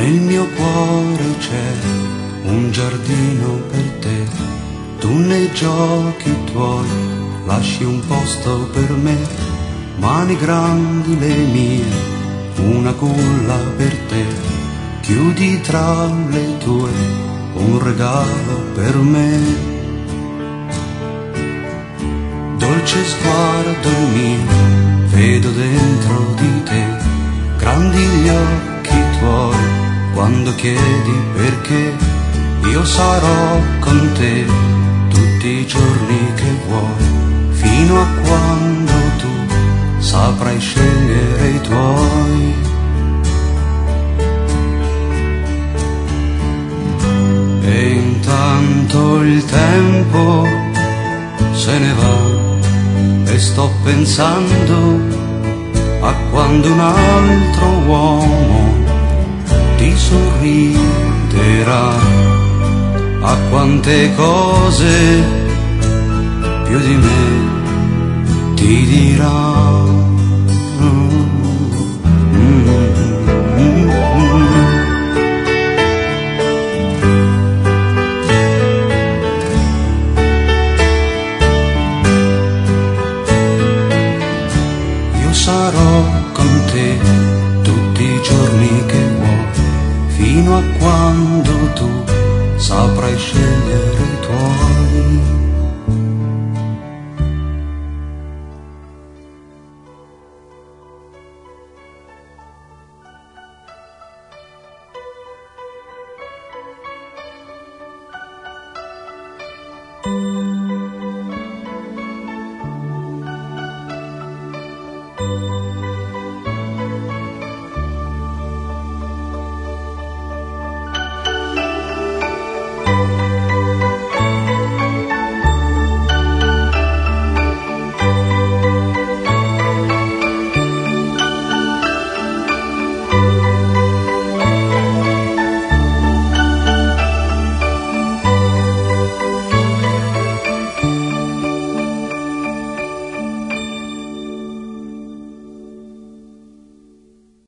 Nel mio cuore c'è un giardino per te, tu nei giochi tuoi lasci un posto per me, mani grandi le mie, una culla per te, chiudi tra le tue un regalo per me. Dolce sguardo mio, vedo dentro di te, grandi gli occhi tuoi, quando chiedi perché, io sarò con te tutti i giorni che vuoi, fino a quando tu saprai scegliere i tuoi. E intanto il tempo se ne va e sto pensando a quando un altro uomo ti sorriderà, a quante cose più di me ti dirà. Io sarò con te tutti i giorni che vuoi, fino a quando tu saprai scegliere i tuoi.